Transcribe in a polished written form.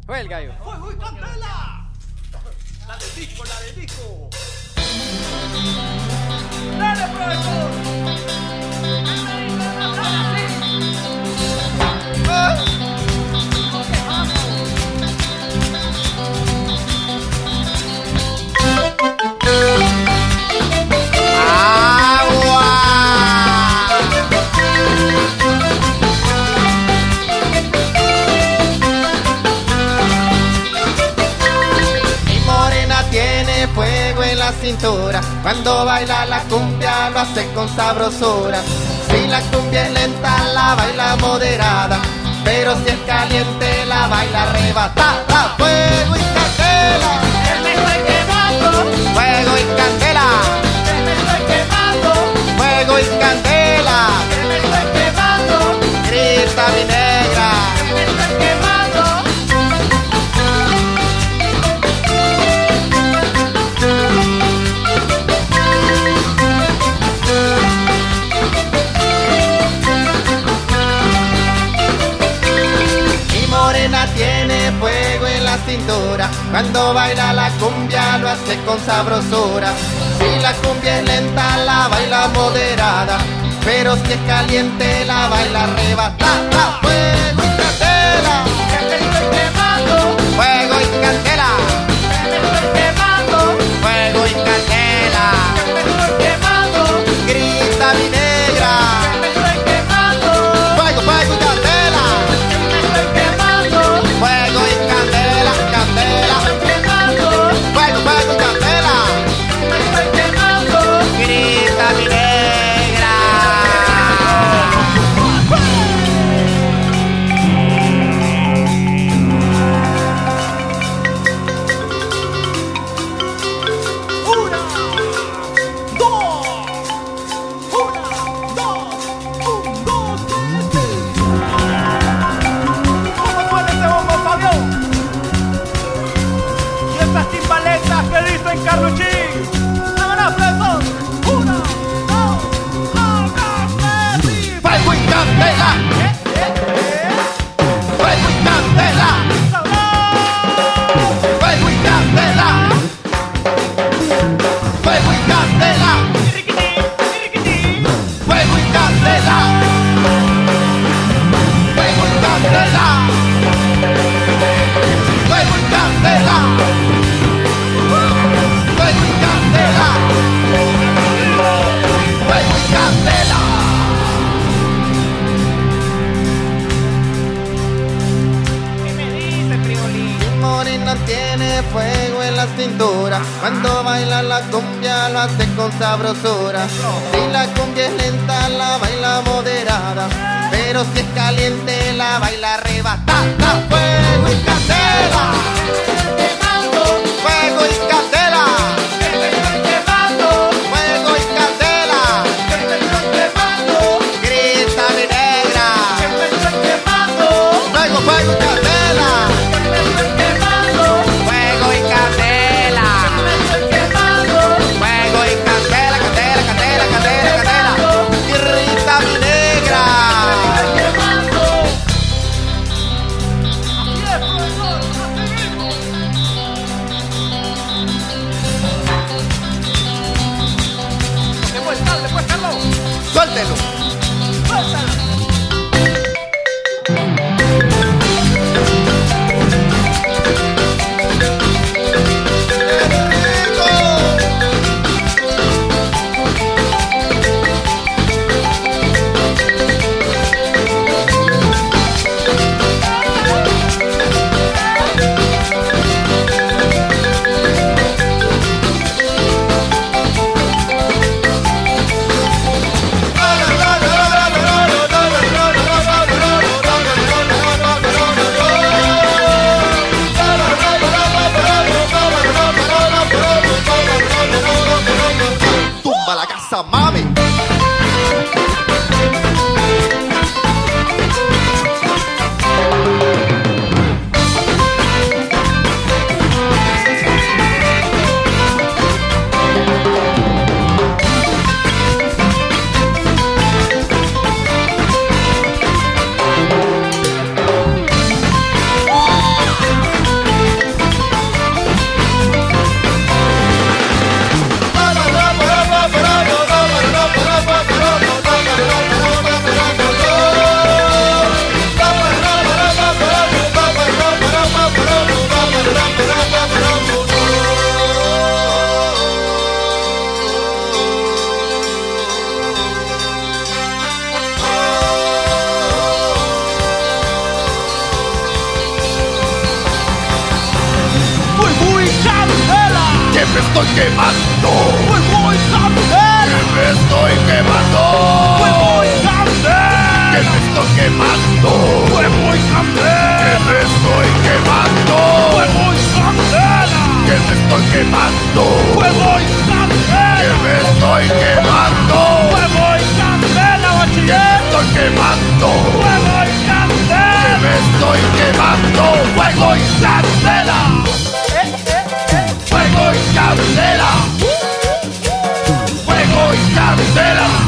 Fue el gallo. ¡Fuego y candela! La del disco, la del disco. ¡Dale, profesor! Cintura. Cuando baila la cumbia lo hace con sabrosura. Si la cumbia es lenta la baila moderada, pero si es caliente la baila arrebatada. Fuego y candela, ¡Que me estoy quemando! fuego y candela, ¡Que me estoy quemando! fuego y candela, ¡Que me estoy quemando! grita mi negra. ¡Que me estoy quemando! Tiene fuego en la cintura. Cuando baila la cumbia lo hace con sabrosura. Si la cumbia es lenta la baila moderada, pero si es caliente la baila arrebatada. Fuego y candela, ¡Que me estoy quemando! fuego y candela, ¡Que me estoy quemando! fuego y candela, ¡Que me estoy quemando! grita mi negra. ¡Que me estoy quemando! Fuego, fuego y candela, ¡Que me estoy quemando! fuego y candela, candela, ¡Me estoy quemando! fuego, fuego y candela, ¡Me estoy quemando! grita mi negra. ¿Cómo suena ese bombo, Fabián? Y estas timbaletas que dicen Carluchín. ¡Vámonos, profesor! ¡Una, dos, hágase! Fuego y candela, fuego y candela, fuego y candela, fuego y candela, fuego y candela, fuego y candela, fuego y candela, fuego y candela, fuego y candela. ¿Qué me dice, Friolín? Mi morena tiene fuego en la cintura. Cuando baila la cumbia lo hace con sabrosura. Si la cumbia es lenta la baila moderada, pero si es caliente la baila arrebatada. Fuego y candela, fuego y candela, ¡Que me estoy quemando! fuego y candela, ¡Que me estoy quemando! grita mi negra. ¡Que me estoy quemando! Fuego, fuego y candela, ¡Que me estoy quemando! fuego y candela. ¡Que me estoy quemando! Fuego y candela, candela, candela, candela, candela. Grita mi negra. ¡Que me estoy quemando! me estoy quemando. ¡Fuego y candela! Que me estoy quemando. ¡Fuego y candela! Que me estoy quemando. ¡Fuego y candela! Que me estoy quemando. ¡Fuego y candela! Que me estoy quemando. ¡Fuego y candela! Que me estoy quemando. ¡Fuego y candela, Que bachiller! me estoy quemando. ¡Fuego y Que candela! me estoy quemando. Fuego y candela. Fuego y candela. Fuego y candela.